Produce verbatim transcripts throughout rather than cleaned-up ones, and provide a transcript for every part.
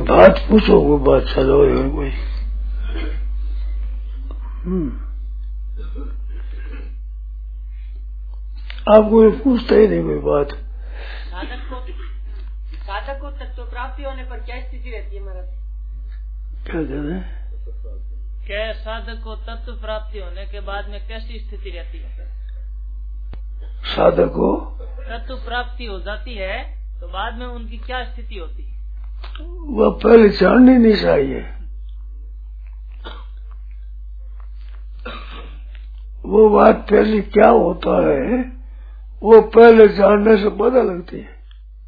बात पूछो, वो बात चलो कोई। हम्म आप कोई पूछते ही नहीं कोई बात। साधक को साधक को तत्व प्राप्ति होने पर क्या स्थिति रहती है महाराज? क्या कह रहे हैं? क्या साधक को तत्व प्राप्ति होने के बाद में कैसी स्थिति रहती है? साधक को तत्व प्राप्ति हो जाती है तो बाद में उनकी क्या स्थिति होती है? वह पहले जाननी नहीं चाहिए। वो बात पहले क्या होता है वो पहले जानने से पता लगती है।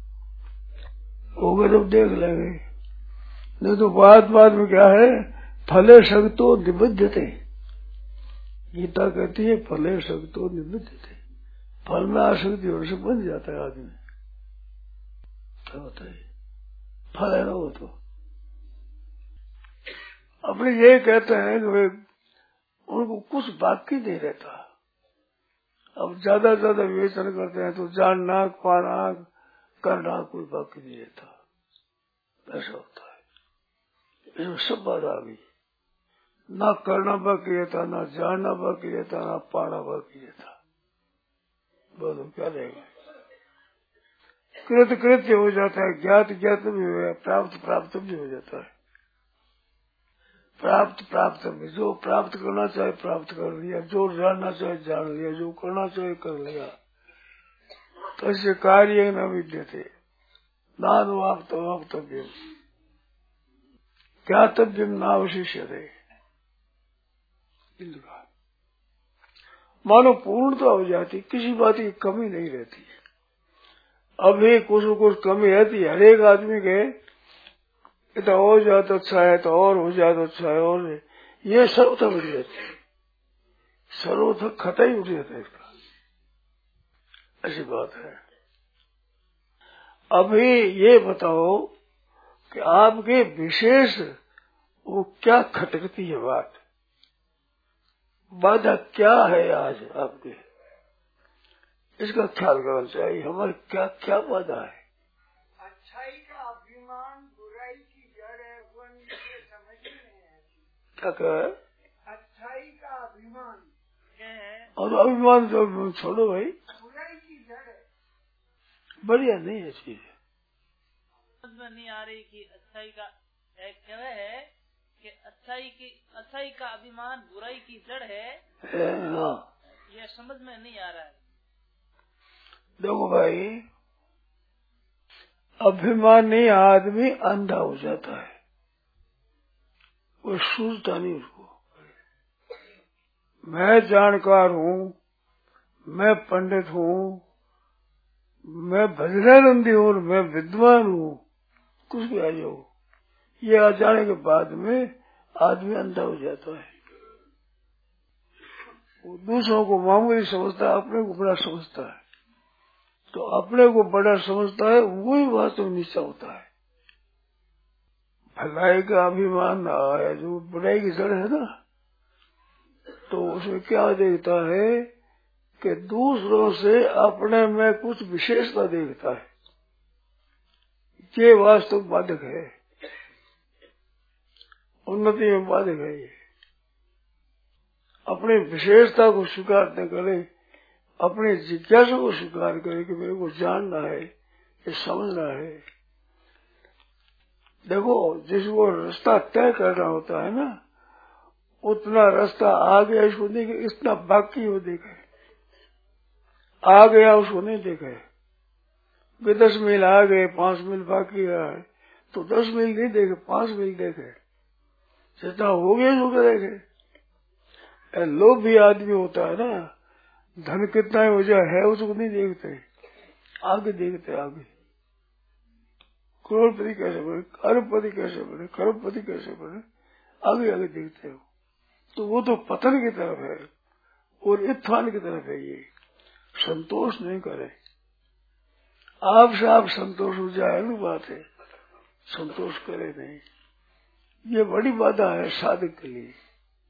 वो तो देख लेंगे, नहीं तो बात बात में क्या है, फले शक्तो निबद्धते। गीता कहती है फले शक्तो निबद्धते, फल में आसक्ति होने से बन जाता है आदमी। क्या होता है फल है ना, वो तो अपने ये कहते हैं कि वे उनको कुछ बाकी नहीं रहता। अब ज्यादा ज्यादा विवेचन करते हैं तो जानना पाना करना कोई बाकी नहीं रहता। ऐसा होता है, इसमें सब बात आ गई। ना करना बाकी रहता, ना जानना बाकी रहता, ना पाना बाकी रहता। बोलो क्या रहेगा? कृत कृत्य हो जाता है, ज्ञात ज्ञात भी हो गया, प्राप्त प्राप्त भी हो जाता है। प्राप्त प्राप्त में जो प्राप्त करना चाहे प्राप्त कर लिया, जो जानना चाहे जान लिया, जो करना चाहे कर लिया। तो ऐसे कार्य न विद्यते नान वाप्तव्य ज्ञातव्यम नावशिष्यते। मानो पूर्णता हो जाती, किसी बात की कमी नहीं रहती। अभी कुछ कुछ कमी रहती है हर एक आदमी के, तो हो जाए तो अच्छा है, तो और हो जाए तो अच्छा है, और ये सर्वथा उठ जाती है, सर्वथा खता ही उठ जाता है इसका। ऐसी बात है। अभी ये बताओ कि आपके विशेष वो क्या खटकती है बात, बाधा क्या है आज आपके, इसका ख्याल करना चाहिए। हमारे क्या क्या बाधा है? अच्छाई का अभिमान बुराई की जड़ है, वो मुझे समझ में नहीं आती। क्या कह है? अच्छाई का अभिमान है और अभिमान तो छोड़ो भाई, बुराई की जड़ है। बढ़िया नहीं है चीज, समझ में नहीं आ रही कि अच्छाई का एक क्या है कि अच्छाई की अच्छाई का अभिमान बुराई की जड़ है। हाँ, ये समझ में नहीं आ रहा है। देखो भाई, अभिमान नहीं आदमी अंधा हो जाता है, वो सूझता नहीं उसको। मैं जानकार हूँ, मैं पंडित हूँ, मैं भजनानंदी हूँ, मैं विद्वान हूँ, कुछ भी आ जाओ, ये आ जाने के बाद में आदमी अंधा हो जाता है। वो दूसरों को मामूली समझता है, अपने को बड़ा समझता है। तो अपने को बड़ा समझता है वही वास्तव में नीचा होता है। भलाई का अभिमान है जो बुराई की जड़ है ना, तो उसमें क्या देखता है कि दूसरों से अपने में कुछ विशेषता देखता है, ये वास्तव बाधक है, उन्नति में बाधक है। ये अपनी विशेषता को स्वीकार न करे, अपने जिज्ञासा को स्वीकार करे कि मेरे को जानना है, ये समझना है। देखो, जिसको रास्ता तय करना होता है ना, उतना रास्ता आ गया इसको नहीं, इतना बाकी वो देखे, आ गया उसको नहीं देखे। वे दस मील आ गए, पांच मील बाकी है, तो दस मील नहीं देखे, पांच मील देखे, जितना हो गया उसको देखे। लोभी आदमी होता है ना, धन कितना हो जाए है उसको नहीं देखते, आगे देखते, आगे करोड़पति कैसे बने, अरबपति कैसे बने, खरबपति कैसे बने, आगे आगे देखते हो। तो वो तो पतन की तरफ है और उत्थान की तरफ है। ये संतोष नहीं करे, आपसे आप संतोष हो जाए ना बात है, संतोष करे नहीं। ये बड़ी बाधा है साधक के लिए।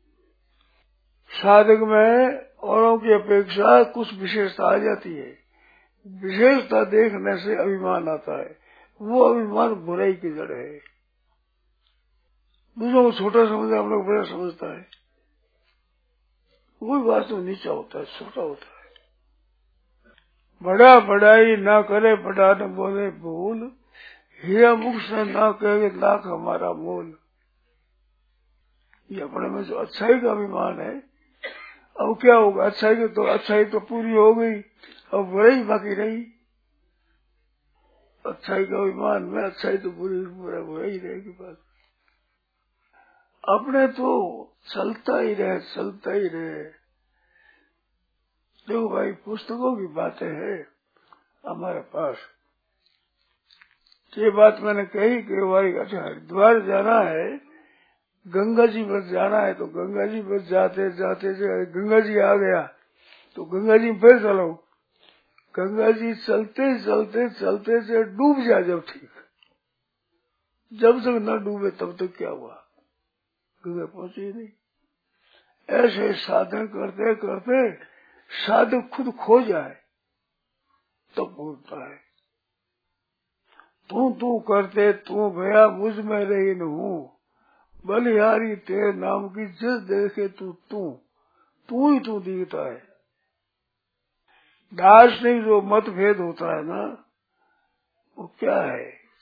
साधक में औरों की अपेक्षा कुछ विशेषता आ जाती है, विशेषता देखने से अभिमान आता है, वो अभिमान बुराई की जड़ है। दूसरों को छोटा समझता है, हम लोग बड़ा समझता है। कोई बात तो नीचा होता है, छोटा होता है। बड़ा बड़ाई ना करे, बड़ा न बोले भूल, हीरा मुख से ना कहे लाख हमारा मोल। ये अपने में जो अच्छाई का अभिमान है, अब क्या होगा? अच्छाई की तो अच्छाई तो पूरी हो गई, अब बुराई बाकी रही। अच्छाई का अभिमान में अच्छाई तो पूरी पूरा बुराई रहेगी। बात अपने तो चलता ही रहे, चलता ही रहे। देखो भाई, पुस्तकों की बातें हैं हमारे पास। ये बात मैंने कही कि भाई अच्छा हरिद्वार जाना है, गंगा जी पर जाना है, तो गंगा जी पर जाते जाते जाते गंगा जी आ गया तो गंगा जी में फिर चलो। गंगा जी चलते चलते चलते से डूब जाए जब ठीक, जब तक न डूबे तब तक क्या हुआ? गंगा पहुंची ही नहीं। ऐसे साधन करते करते साधक खुद खो जाए तब बोलता है, तू तू करते तू भया मुझ में रही न हूँ, बलिहारी तेरे नाम की जिस देखे तू तू तू ही तू दिखता है। दार्शनिक जो मतभेद होता है ना, वो क्या है?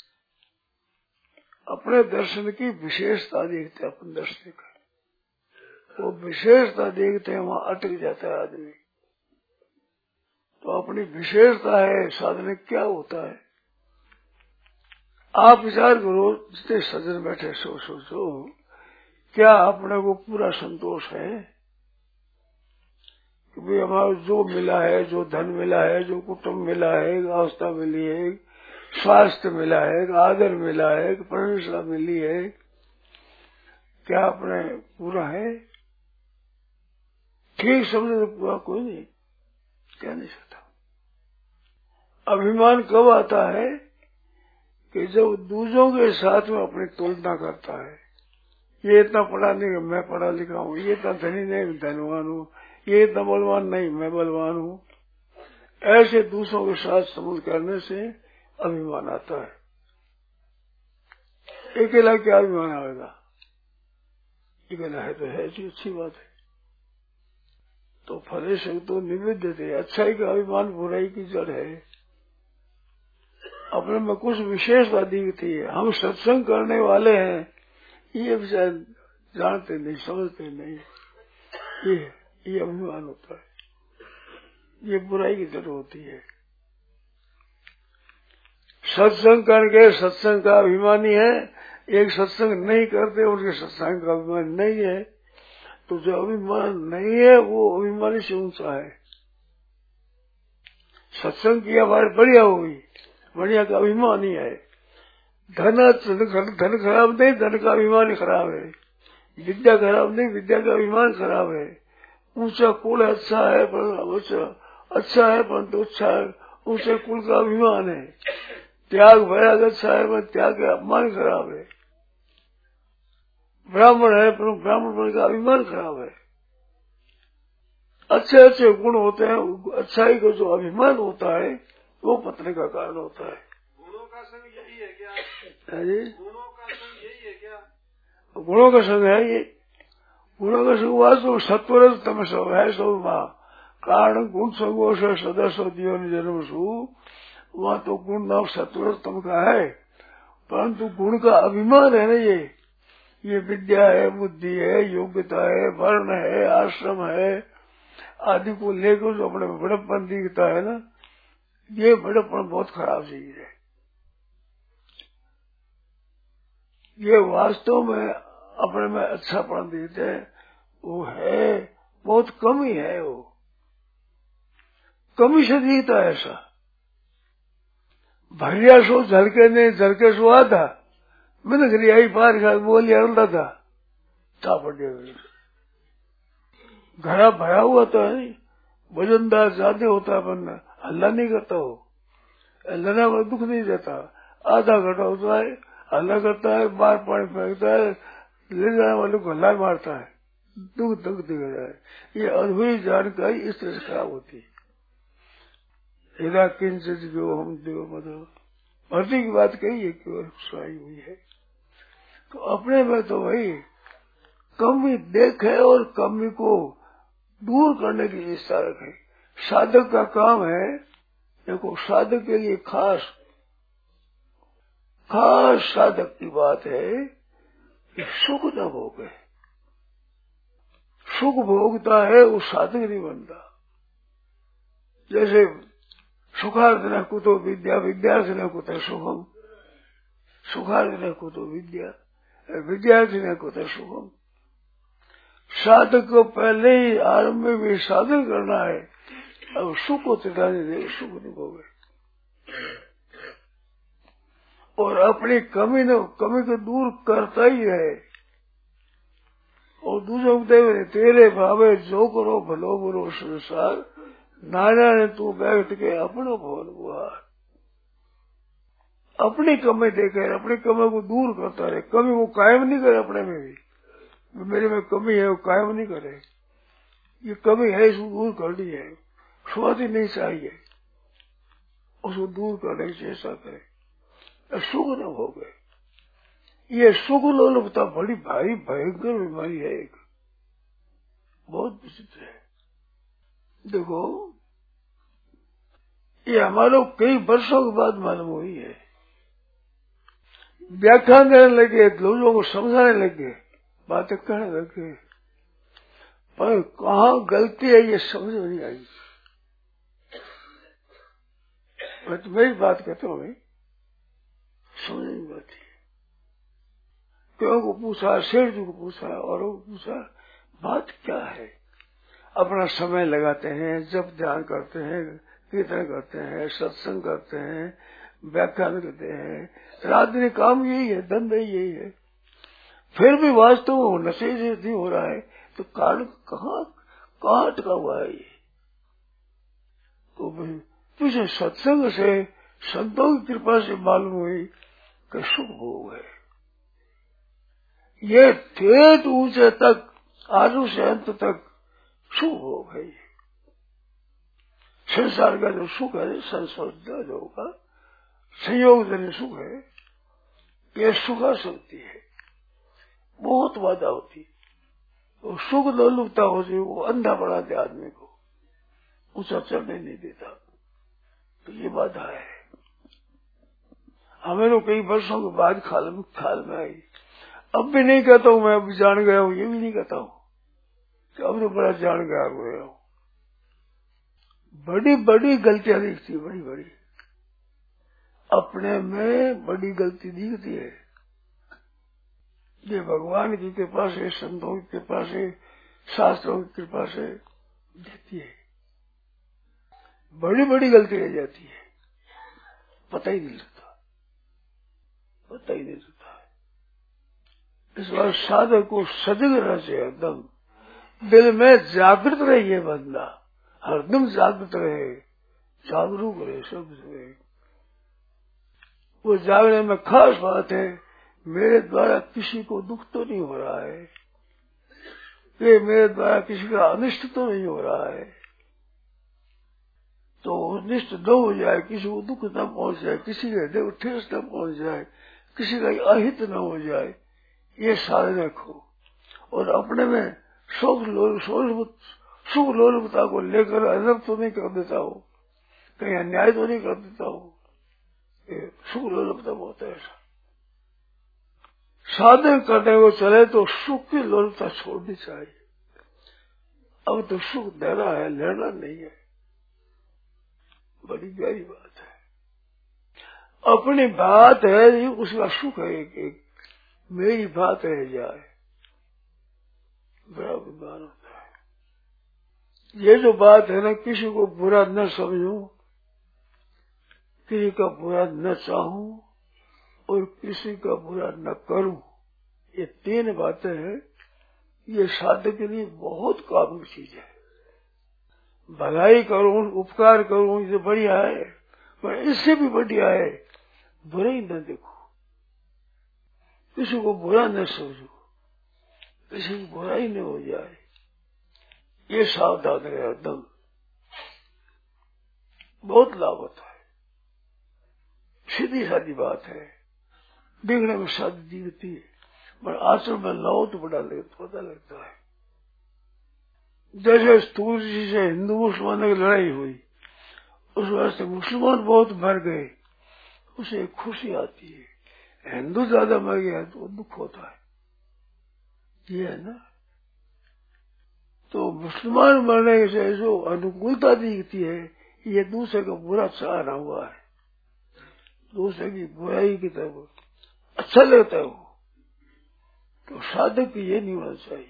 अपने दर्शन की विशेषता देखते हैं। अपन दर्शन का वो विशेषता देखते हैं, वहां अटक जाता है आदमी। तो अपनी विशेषता है, साधन क्या होता है? आप विचार करो, जितने सज्जन बैठे सो सोचो, क्या अपने को पूरा संतोष है कि भाई हमारा जो मिला है, जो धन मिला है, जो कुटुंब मिला है, अवस्था मिली है, स्वास्थ्य मिला है, आदर मिला है, प्रशंसा मिली है, क्या अपने पूरा है? ठीक समझे तो पूरा कोई नहीं, कह नहीं सकता। अभिमान कब आता है कि जब दूसरों के साथ में अपनी तुलना करता है। ये इतना पढ़ा नहीं, मैं पढ़ा लिखा हूँ, ये इतना धनी नहीं, मैं धनवान हूँ, ये इतना बलवान नहीं, मैं बलवान हूँ। ऐसे दूसरों के साथ समझ करने से अभिमान आता है। अकेला क्या अभिमान आएगा? अकेला है तो है जी, अच्छी बात है। तो फले से तो निवेद देते, अच्छाई का अभिमान बुराई की जड़ है। अपने में कुछ विशेषता दिखती है, हम सत्संग करने वाले हैं, ये विचार जानते नहीं, समझते नहीं, ये ये अभिमान होता है, ये बुराई की जड़ होती है। सत्संग करके सत्संग का अभिमानी है, एक सत्संग नहीं करते उनके सत्संग का अभिमान नहीं है। तो जो अभिमान नहीं है वो अभिमानी से ऊंचा है। सत्संग किया बार बढ़िया होगी, बढ़िया का अभिमानी है। धन धन खराब नहीं, धन का अभिमान खराब है। विद्या खराब नहीं, विद्या का अभिमान खराब है। ऊंचा कुल अच्छा है पर अच्छा है परंतु अच्छा है, ऊंचे कुल का अभिमान है। त्याग वैराग अच्छा है पर त्याग का अपमान खराब है। ब्राह्मण है पर ब्राह्मण का अभिमान खराब है। अच्छे अच्छे गुण होते हैं, अच्छाई का जो अभिमान होता है वो पतने का कारण होता है। गुणों का संग यही है क्या? है जी, गुणों का संग यही है क्या? गुणों का संग है ये। गुणों का संग वास्तव सत्वर तम सब है सब माँ कारण गुण संगो से सदस्य दियो जन्म सु, वहाँ तो गुण नाम सत्वर तम का है, परंतु गुण का अभिमान है ना। ये ये विद्या है, बुद्धि है, योग्यता है, वर्ण है, आश्रम है आदि को लेकर जो अपने बड़प्पन दिखता है ना, ये बड़प्पन बहुत खराब चीज है। ये वास्तव में अपने में अच्छापन देते हैं, वो है बहुत कम ही है। वो कमी से दिखता है ऐसा। भरिया सो झलके नहीं, झलके सो आधा मैंने घर आई पार खा बोली अल्लाह था चापट घड़ा भरा हुआ तो है नहीं, वजनदार ज्यादा होता है, पर हल्ला नहीं करता हो, हल्ला में दुख नहीं देता। आधा घटा होता है, हल्ला करता है, बार पानी फेंकता है, ले जाने वाले को हल्ला मारता है, दुख दुख दिख जाए। ये अधूरी जानकारी इस तरह से खराब होती है। हिरा किंचित जो हम देव मतलब भर्ती की बात कही है कि स्वाई हुई है। तो अपने में तो भाई कमी देखे और कमी को दूर करने की इच्छा रखे। साधक का काम है, देखो साधक के लिए खास खास साधक की बात है कि सुख न भोगे। सुख भोगता है वो साधक नहीं बनता। जैसे सुखार्थ कुतो विद्या, विद्यार्थी न कुतो सुखम, सुखार्थ न कुतो विद्या, विद्यार्थी न कुतो सुखम। साधक को पहले ही आरंभ में भी साधन करना है, अब सुख को ठिकाने दे, सुख नहीं भोगे। और अपनी कमी न कमी को दूर करता ही है। और दूसरों को तेरे भावे जो करो भलो बुरो संसार, नारायण तू बैठ के अपनो भवन बुहार। अपनी कमी देकर अपनी कमी को दूर करता रहे, कमी को कायम नहीं करे। अपने में भी मेरे में कमी है वो कायम नहीं करे, ये कमी है इसको दूर करनी है, स्वाद ही नहीं चाहिए, उसको दूर करने की चेष्टा करे, सुख न हो गए। ये सुख लोलुपता बड़ी भारी भयंकर बीमारी है, एक बहुत विचित्र है। देखो ये हमारे कई वर्षों के बाद मालूम हुई है। व्याख्यान देने लगे, लोगों को समझाने लगे, बातें कहने लगे, पर कहाँ गलती है ये समझ में नहीं आई। मैं तो मेरी बात कहता हूँ, समझ नहीं आती। क्यों को पूछा, शेर जी को पूछा और को पूछा, बात क्या है। अपना समय लगाते हैं, जब ध्यान करते हैं, कीर्तन करते हैं, सत्संग करते हैं, व्याख्यान करते हैं, रात दिन काम यही है, धंधा यही है, फिर भी वास्तव में नशे से नहीं हो रहा है, तो कारण कहाँ कहाँ अटका हुआ है ये। तो पीछे सत्संग से संतों की कृपा से मालूम हुई कि सुख भोग है। ये ठेठ ऊंचे तक, आदि से अंत तक सुख भोग है। संसार का जो सुख है, संसार जो होगा संयोग जन सुख है, ये सुखा सकती है, बहुत बाधा होती। तो सुख लोलुपता होती, वो अंधा बढ़ाते आदमी को, ऊंचा चढ़ने नहीं देता। तो ये बाधा है। हमें तो कई वर्षों के बाद ख्याल में ख्याल में आई। अब भी नहीं कहता हूँ मैं अब जान गया हूँ, ये भी नहीं कहता हूँ कि अब तो बड़ा जान गया हूँ। बड़ी बड़ी गलतियां दिखती, बड़ी बड़ी अपने में बड़ी गलती दिखती है। ये भगवान की कृपा से, संतों की कृपा से, शास्त्रों की कृपा से देती है। बड़ी बड़ी गलती रह जाती है, पता ही नहीं लगता, पता ही नहीं लगता। इस बार साधक को सजग रहना चाहिए, एकदम दिल में जागृत रहे ये बंदा, हरदम जागृत रहे, जागरूक रहे, सब रहे। वो जागने में खास बात है, मेरे द्वारा किसी को दुख तो नहीं हो रहा है, ये मेरे द्वारा किसी का अनिष्ट तो नहीं हो रहा है। तो अनिष्ट न हो जाए, किसी को दुख न पहुंच जाए, किसी के हृदय को ठेस न पहुंच जाए, किसी का अहित न हो जाए, ये साधन रखो। और अपने में सुख लोल सुख लोलुपता को लेकर अनर्थ तो नहीं कर देता हो, कहीं अन्याय तो नहीं कर देता हो। सुख लोलुपता बहुत है ऐसा। साधन करने को चले तो सुख की लोलुपता छोड़नी चाहिए। अब तो सुख देना है, लेना नहीं है, बड़ी प्यारी बात है। अपनी बात है, ये उसका सुख है, एक एक मेरी बात रह जाए, बड़ा विद्वान होता है। ये जो बात है ना, किसी को बुरा न समझूं, किसी का बुरा न चाहूं और किसी का बुरा न करूं, ये तीन बातें हैं। ये साधक के लिए बहुत काम की चीज है। भलाई करूं, उपकार करूं, ये बढ़िया है, पर इससे भी बढ़िया है बुराई न देखो, किसी को बुरा न समझो, किसी की बुराई न हो जाए, ये सावधान रहे एकदम, बहुत लाभ होता है। सीधी सादी बात है, देखने में शादी दिखती है, पर आश्रम में लाओ तो बड़ा पता लगता है। जैसे स्थूल जी से हिंदू मुसलमानों की लड़ाई हुई, उस वास्ते मुसलमान बहुत मर गए, उसे खुशी आती है। हिंदू ज्यादा मर गया तो दुख होता है, ये है ना। तो मुसलमान मरने से जो अनुकूलता दिखती है, ये दूसरे का बुरा सहारा हुआ है, दूसरे की बुराई की तरफ अच्छा लगता है वो। तो साधक की ये नहीं होना चाहिए।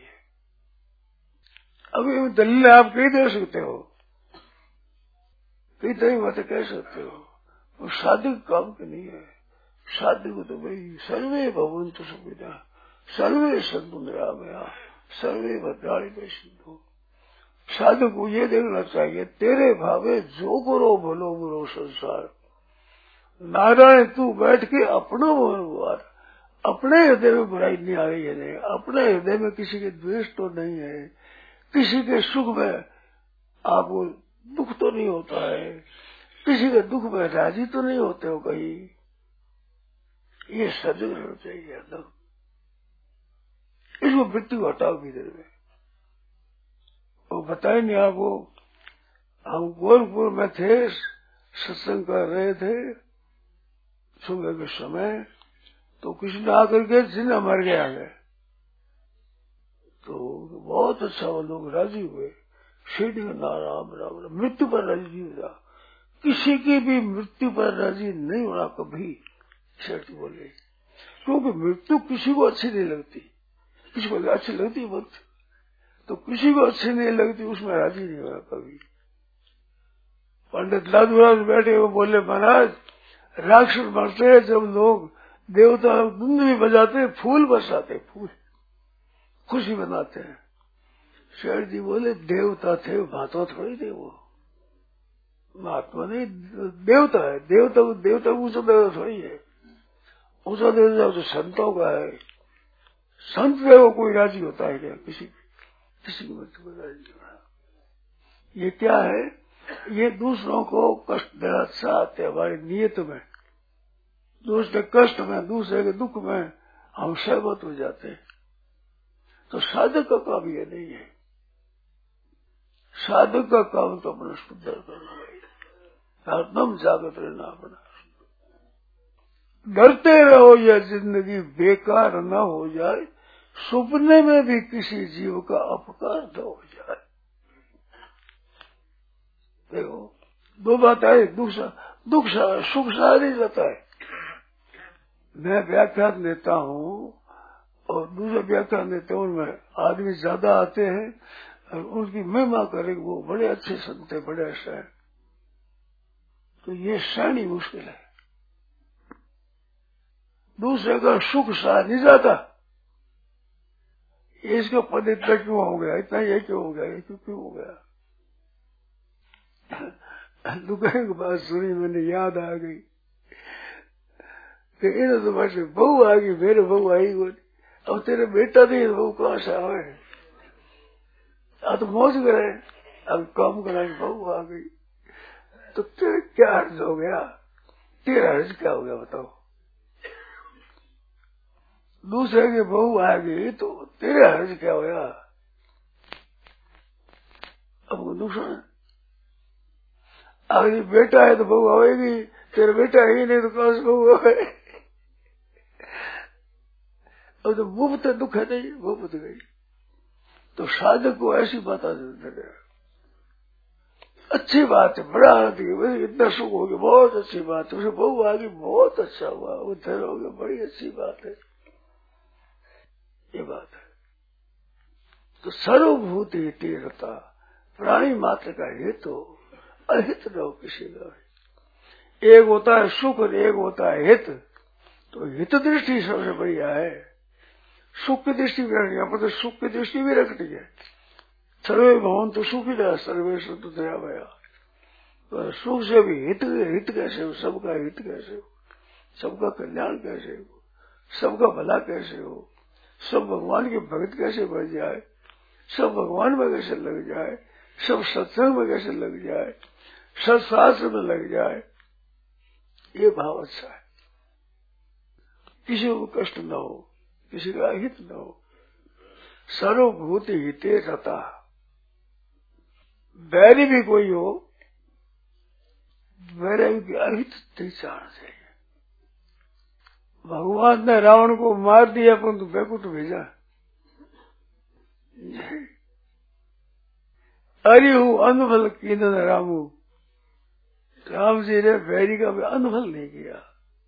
अभी दलील आप कहीं दे सकते हो, कई तरह बातें कह सकते हो, वो साधक काम की नहीं है। साधक तो भाई सर्वे भवन्तु सुखिनः, सर्वे सन्तु निरामयाः, सर्वे भद्राणि पश्यन्तु। साधक को ये देखना चाहिए, तेरे भावे जो करो भलो बुरो संसार। नारायण तू बैठ के अपना भगवान, अपने हृदय में बुराई नहीं आ रही है, अपने हृदय में किसी के द्वेष तो नहीं है, किसी के सुख में आपको दुख तो नहीं होता है, किसी के दुख में राजी तो नहीं होते हो कहीं। ये सजग रहना चाहिए एकदम। इसको मृत्यु हटाओ भीतर में। वो बताए नहीं आपको, हम गोरखपुर में थे, सत्संग कर रहे थे सुबह के समय, तो किसी ने आकर के जिन्ना मर गया है, तो बहुत अच्छा वो लोग राजी हुए। सीढ़ी में ना राम राम राम, मृत्यु पर राजी नहीं हुआ। किसी की भी मृत्यु पर राजी नहीं होना कभी, सेठ बोले, क्योंकि मृत्यु किसी को अच्छी नहीं लगती। किसी को अच्छी लगती है मृत्यु, तो किसी को अच्छी नहीं लगती, उसमें राजी नहीं होना कभी। पंडित लादूराज बैठे वो बोले, महाराज राक्षस मरते हैं जब लोग देवता धुंध भी बजाते, फूल बरसाते, फूल खुशी बनाते हैं। शेठ जी बोले, देवता थे, महात्मा थोड़ी थे वो, महात्मा नहीं देवता है। देवता देवता ऊंचा देवता थोड़ी है, ऊंचा देवता तो संतों का है। संत से वो कोई राजी होता है क्या? किसी किसी की मृत्यु को राजी नहीं होना। ये क्या है? ये दूसरों को कष्ट देना चाहते हमारी नियत में, दूसरे कष्ट में, दूसरे के दुख में हम सहमत हो जाते हैं। तो साधक का काम ये नहीं है। साधक का काम तो अपना सुधार करना है, हरदम जागृत रहना अपना। डरते रहो यह जिंदगी बेकार न हो जाए, सपने में भी किसी जीव का अपकार न हो जाए। देखो दो बात है, दुख दुख सुख सारी जाता है। मैं व्याख्यान देता हूँ और दूसरे व्याख्यान देते हैं, उनमें आदमी ज्यादा आते हैं और उनकी महिमा करेंगे, वो बड़े अच्छे संत है, बड़े अच्छा है। तो ये सहनी मुश्किल है। दूसरे का सुख सहा नहीं जाता। इसका पद इतना क्यों हो गया, इतना ये क्यों हो गया, ये क्यों क्यों हो गया। दुकान की बात सुनी, मैंने याद आ गई कि इन तो बस बहू आ गई, मेरे बहू आई वो, अब तेरे बेटा नहीं, बहू कहाँ से आवे। अब तो मौज करे, अब काम कराए, बहू आ गई, तो तेरे क्या अर्ज हो गया, तेरा अर्ज क्या हो गया बताओ। दूसरे की बहू आ गई तो तेरे हर्ज क्या होया। अब वो दूसरा अगर बेटा है तो बहू आएगी, तेरा बेटा ही नहीं तो कौन से बहू आए। अब तो मुफ्त दुख है नहीं, मुफ्त गई। तो साधक को ऐसी बात आ जाती है, अच्छी बात है, बड़ा आनंद है, इतना सुख हो गया, बहुत अच्छी बात है, उसे बहू आ गई, बहुत अच्छा हुआ, उधर हो गया, बड़ी अच्छी बात है, ये बात है। तो सर्वभूत हिते रहता, प्राणी मात्र का हित हो, अहित न हो किसी का। एक होता है सुख और एक होता है हित। तो हित दृष्टि सबसे बढ़िया है, सुख की दृष्टि भी रखनी, यहाँ पर तो सुख की दृष्टि भी रखनी है। सर्वे भवन तो सुख ही रहा, सर्वे तो दया भया। तो सुख से भी हित, हित कैसे हो, सबका हित कैसे हो, सबका कल्याण कैसे हो, सबका भला कैसे हो, सब भगवान की भक्त कैसे बढ़ जाए, सब भगवान में कैसे लग जाए, सब सत्संग में कैसे लग जाए, सत्शास्त्र में लग जाए, ये भाव अच्छा है। किसी को कष्ट न हो, किसी का अहित न हो। सर्वभूत हिते रता, बैरी भी कोई हो वैरागी के अहित नहीं चाहना चाहिए। भगवान ने रावण को मार दिया परंतु बैकुंठ भेजा। अरे हूँ अनुभल कीनन रामू, राम जी ने बैरी का भी अनुभल नहीं किया,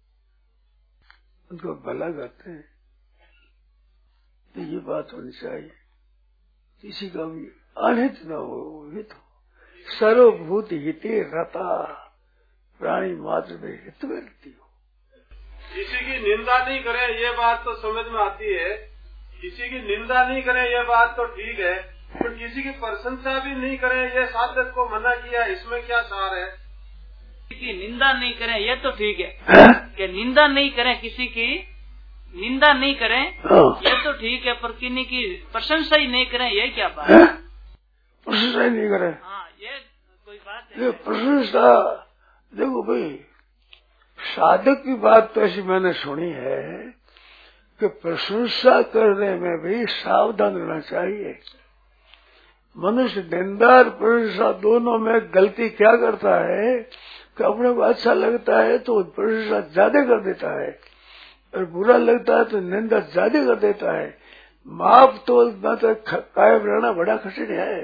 उनको भला करते हैं। तो ये बात होनी चाहिए, किसी का भी अनहित न हो, हित हो। सर्वभूत हिते रता, प्राणी मात्र में हित में रहती हो। किसी की निंदा नहीं करें ये बात तो समझ में आती है, किसी की निंदा नहीं करें ये बात तो ठीक है, पर किसी की प्रशंसा भी नहीं करें ये साधक को मना किया, इसमें क्या सार है? किसी की निंदा नहीं करें ये तो ठीक है कि निंदा नहीं करें, किसी की निंदा नहीं करें ये तो ठीक है, पर किन्हीं की प्रशंसा ही नहीं करें ये क्या बात है? प्रशंसा ही नहीं करें, हाँ ये कोई बात है। प्रशंसा देखो भाई, साधक की बात तो ऐसी मैंने सुनी है कि प्रशंसा करने में भी सावधान रहना चाहिए। मनुष्य निंदा और प्रशंसा दोनों में गलती क्या करता है कि अपने को अच्छा लगता है तो प्रशंसा ज्यादा कर देता है, और बुरा लगता है तो निंदा ज्यादा कर देता है। माप तोल न तो कायम रहना बड़ा कठिन है।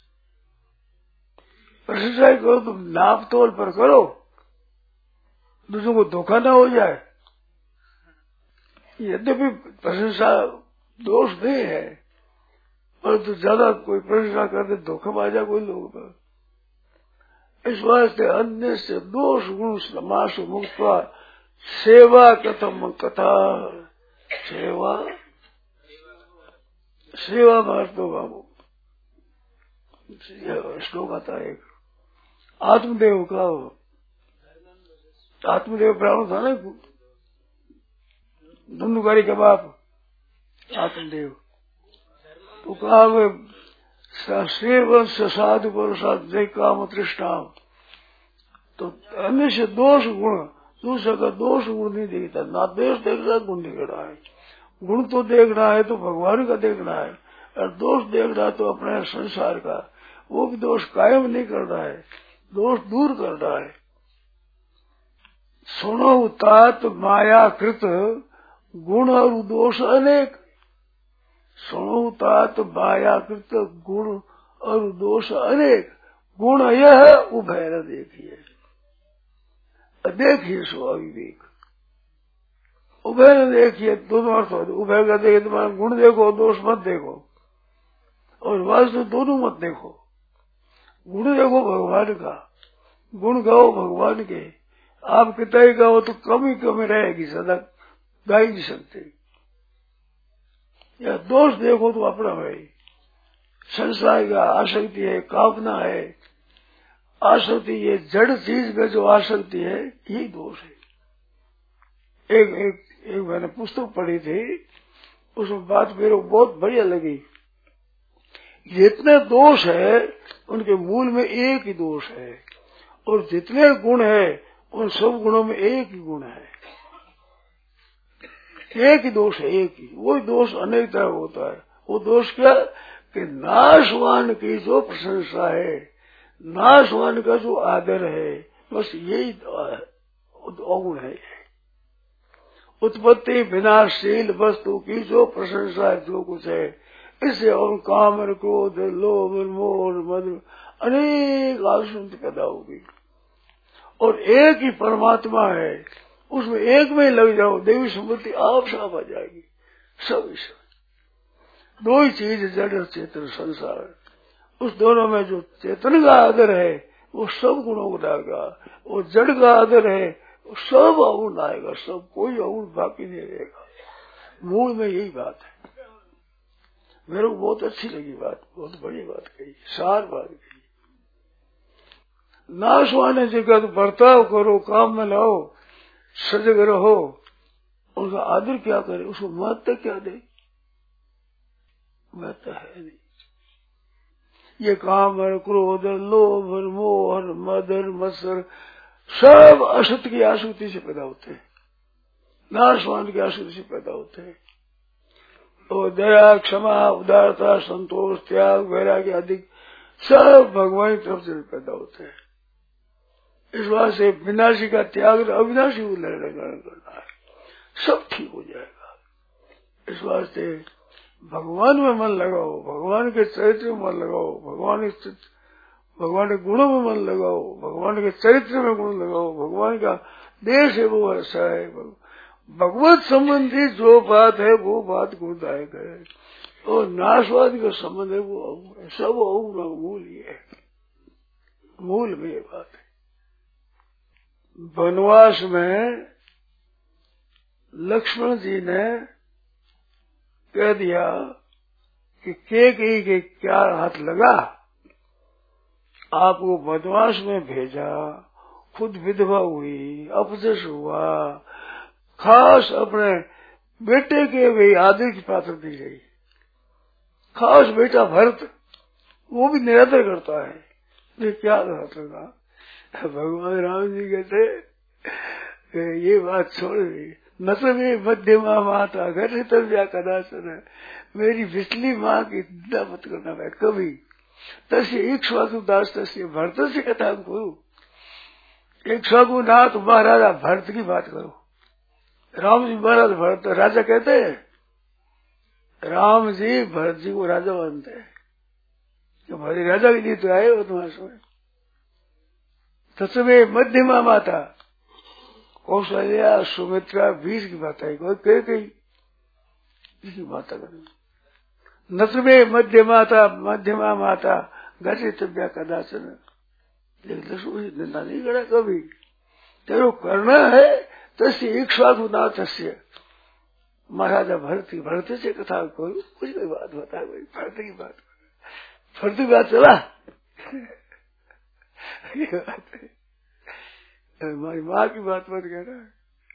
प्रशंसा करो तुम नाप तोल पर करो, दूसरों को धोखा न हो जाए। यद्यपि प्रशंसा दोष नहीं है, परंतु तो ज्यादा कोई प्रशंसा करते धोखा आ जाए कोई लोग पर। इस वास्ते अन्य से दोष गुण समासु मुक्त्वा सेवा कथम कथा, सेवा सेवा महत्व बाबू श्लोक आता है एक, आत्मदेव का, आत्मदेव ब्राह्मण था ना, धुंधुकारी के बाप आत्मदेव, तो कहा सेवन से साधु पुरुषार्थ जय काम तृष्णा। तो अन्य से दोष गुण, दूसरे का दोष गुण नहीं देखता, ना दोष देख रहा गुण देख रहा है। गुण तो देख रहा है तो भगवान का देखना है, और दोष देख रहा है तो अपने संसार का, वो भी दोष कायम नहीं कर रहा है, दोष दूर कर रहा है। सुनो तात माया कृत गुण और दोष अनेक, सुनो तात माया कृत गुण और दोष अनेक, गुण यह उभय न देखिए, देखिए सो अविवेक, उभय न देखिए। दोनों अर्थ होते, उभय का देखिए तुम्हारा गुण देखो, दोष मत देखो, और वास्तव दोनों मत देखो। गुण देखो भगवान का, गुण गाओ भगवान के, आप कितना ही गाओ तो कम ही कमी रहेगी, सदा गा ही नहीं सकते। या दोष देखो तो अपना है, संसार का आसक्ति है, कामना है, आसक्ति ये जड़ चीज में जो आसक्ति है यही दोष है। एक एक एक मैंने पुस्तक पढ़ी थी, उसमें बात मेरे को बहुत बढ़िया लगी। जितने दोष है उनके मूल में एक ही दोष है, और जितने गुण है उन सब गुणों में एक ही गुण है, एक ही दोष है, एक ही। वो दोष अनेक तरह होता है। वो दोष क्या कि नाशवान की जो प्रशंसा है, नाशवान का जो आदर है, बस यही अवगुण है। उत्पत्ति विनाशशील वस्तु की जो प्रशंसा है, जो कुछ है, इससे और काम क्रोध लोभ मोह मद अनेक आसुंत पैदा होगी। और एक ही परमात्मा है, उसमें एक में लग जाओ, देवी संपत्ति आप साफ आ जाएगी। सब ईश्वर, दो ही चीज जड़ चेतन संसार, उस दोनों में जो चेतन का आदर है वो सब गुणों को लाएगा, और जड़ का आदर है वो सब अवगुण आएगा, सब कोई अवगुण बाकी नहीं रहेगा। मूल में यही बात है। मेरे को बहुत अच्छी लगी बात, बहुत बड़ी बात कही, सार बात कही। नाशवान जगह तो बर्ताव करो, काम में लाओ, सजग रहो, उनका आदर क्या करे, उसको महत्व क्या दे, महत्व है नहीं। ये काम और क्रोध और लोभ और मोह और मद और मत्सर सब असत की आसक्ति से पैदा होते हैं, नाशवान की आसक्ति से पैदा होते हैं। और दया, क्षमा, उदारता, संतोष, त्याग, वैराग्य आदि सब भगवान की तरफ से पैदा होते हैं। इस बात से विनाशी का त्याग अविनाशी को लड़ना करना है, सब ठीक हो जाएगा। इस वास्ते भगवान में मन लगाओ, भगवान के चरित्र में मन लगाओ, भगवान के भगवान के गुणों में मन लगाओ, भगवान के चरित्र में गुण लगाओ, भगवान का देश है वो ऐसा है। भगवत संबंधी जो बात है वो बात गुणदायक है, और नाशवादी का संबंध है वो अवगुण है, सब अवगुण मूल ही है, मूल में ये बात है। वनवास में लक्ष्मण जी ने कह दिया कि केकई के क्या हाथ लगा, आपको वनवास में भेजा, खुद विधवा हुई, अपजश हुआ, खास अपने बेटे के भी आदर की पात्र दी गई। खास बेटा भरत वो भी निरादर करता है, ये क्या हाथ लगा। भगवान राम जी कहते ये बात छोड़ दी, न तो मेरी मध्यमा माता घर तव्या कदाचन, मेरी पिछली माँ की निंदा मत करना मैं कभी। तस्य इक्ष्वाकु दास तस्य भरत से कथा करो, इक्ष्वाकु नाथ महाराजा भरत की बात करो। राम जी महाराज भरत राजा कहते हैं, राम जी भरत जी को राजा मानते हैं, तो भरत राजा के लिए तो आए हो तुम्हारे समय। तत्वे मध्यमा माता कौशल्या सुमित्रा बीस की बात आई, कोई कह गई इसकी बात करें। नत्वे मध्य माता मध्यमा माता गतितव्या कदाचन, लेकिन निंदा नहीं करा कभी। तेरो करना है तस्य इक्ष्वाकु नाथस्य, महाराजा भरत की भरत से कथा करो, कुछ कोई बात बता, कोई भरत की बात, भरत की बात चला। ये बात है, हमारी माँ की बात मत कह रहा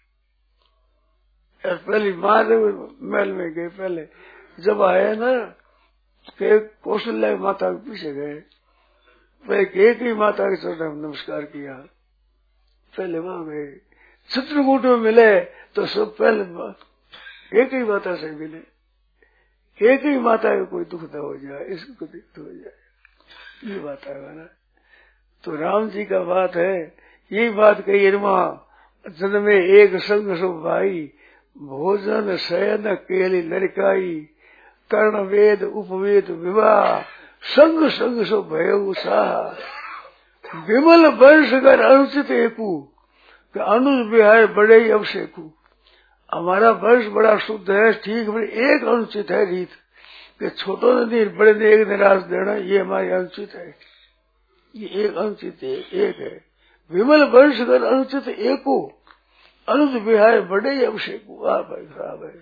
है। पहली माँ ने महल में गए, पहले जब आए ना के कौशल्या माता के पीछे गए, पहले एक ही माता के चरण नमस्कार किया, पहले वहां गए। चित्रकूट में मिले तो सब पहले एक ही माता से मिले, एक ही माता को कोई दुख न हो जाए, इसको दुख हो जाए, ये बात है ना। तो राम जी का बात है, यही बात कही इरमा जन्म में एक संग सो भाई, भोजन शयन केली लड़काई, कर्ण वेद उपवेद विवाह, संग संग सो भय उत्साह, विमल वंश कर अनुचित एकू, अनुज बिहार बड़े ही अवशेकू। हमारा वंश बड़ा शुद्ध है, ठीक, बड़े एक अनुचित है रीत कि छोटों ने नहीं बड़े ने एक निराश देना, ये हमारी अनुचित है, ये एक अनुचित है, एक है। विमल वंश कर अनुचित एको, अनुज बिहार बड़े ही अभिषेक। वाह भाई खराब है।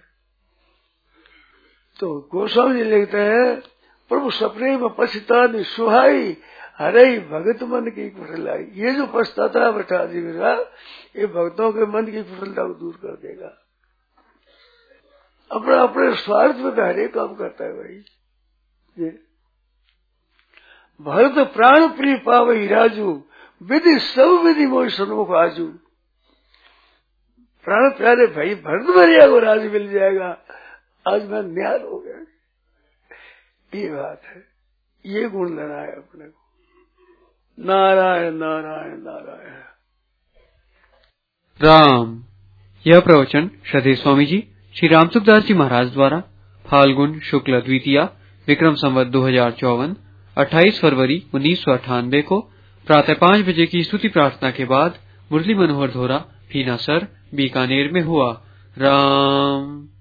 तो गोस्वामी जी लिखते हैं, प्रभु सपने में पछतानी सुहाई, हरे भगत मन की कुशलाई। ये जो पछताता है बैठा जी मेरा, ये भक्तों के मन की कुशलता को दूर कर देगा। अपना अपने स्वार्थ में हरे काम करता है भाई। ये भरत प्राण प्रिय पावई राजू, विधि सब विधि मोह सन्मुख आजू। प्राण प्यारे भाई भरत मरिया को राज मिल जाएगा, आज मैं न्याय हो गया। ये बात है, ये गुण लेना है अपने को। नारायण नारायण नारायण राम। यह प्रवचन श्रद्धेय स्वामी जी श्री रामसुखदास जी महाराज द्वारा फाल्गुन शुक्ल द्वितीया विक्रम संवत दो हजार चौवन अट्ठाईस फरवरी उन्नीस सौ अट्ठानबे को प्रातः पांच बजे की स्तुति प्रार्थना के बाद मुरली मनोहर धोरा, भीनासर, बीकानेर में हुआ। राम।